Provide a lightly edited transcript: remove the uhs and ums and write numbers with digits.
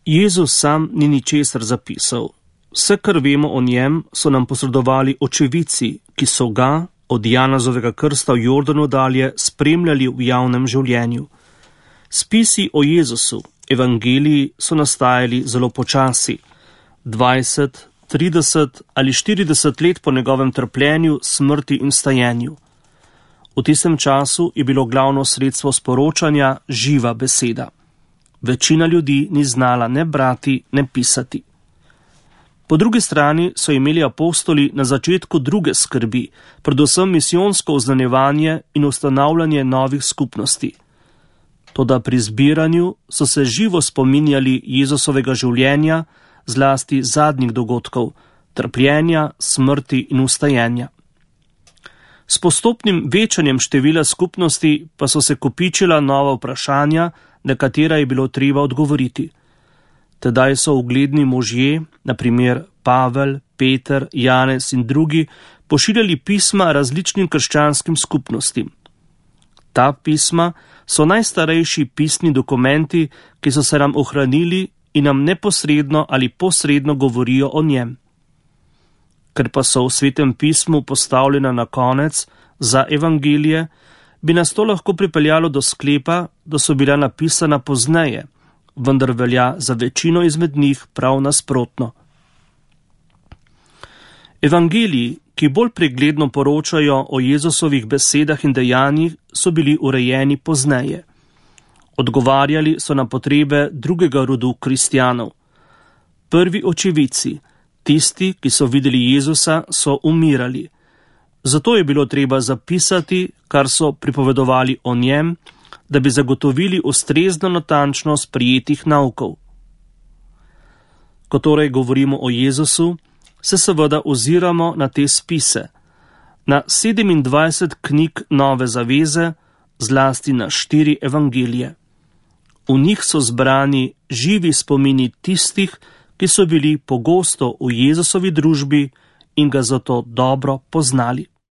Jezus sam ni ničesar zapisal. Vse, kar vemo o njem, so nam posredovali očividci, ki so ga od Janezovega krsta v Jordanu dalje spremljali v javnem življenju. Spisi o Jezusu, evangeliji, so nastajali zelo počasi. 20, 30 ali 40 let po njegovem trpljenju, smrti in stajenju. V tistem času je bilo glavno sredstvo sporočanja živa beseda. Večina ljudi ni znala ne brati, ne pisati. Po drugi strani so imeli apostoli na začetku druge skrbi, predvsem misijonsko oznanjevanje in ustanavljanje novih skupnosti. Toda pri zbiranju so se živo spominjali Jezusovega življenja, zlasti zadnjih dogodkov, trpljenja, smrti in vstajenja. S postopnim večanjem števila skupnosti pa so se kopičila nova vprašanja, na katera je bilo treba odgovoriti. Tedaj so ugledni možje, na primer Pavel, Peter, Janez in drugi, pošiljali pisma različnim krščanskim skupnostim. Ta pisma so najstarejši pisni dokumenti, ki so se nam ohranili in nam neposredno ali posredno govorijo o njem. Ker pa so v Svetem pismu postavljena na konec za evangelije, bi nas to lahko pripeljalo do sklepa, da so bila napisana pozneje, vendar velja za večino izmed njih prav nasprotno. Evangeliji, ki bolj pregledno poročajo o Jezusovih besedah in dejanjih, so bili urejeni pozneje. Odgovarjali so na potrebe drugega rodu kristjanov. Prvi očividci, tisti, ki so videli Jezusa, so umirali. Zato je bilo treba zapisati, kar so pripovedovali o njem, da bi zagotovili ustrezno natančnost prijetih naukov. Ko torej govorimo o Jezusu, se seveda oziramo na te spise, na 27 knjig Nove zaveze, zlasti na 4 evangelije. V njih so zbrani živi spomini tistih, ki so bili pogosto v Jezusovi družbi in ga zato dobro poznali.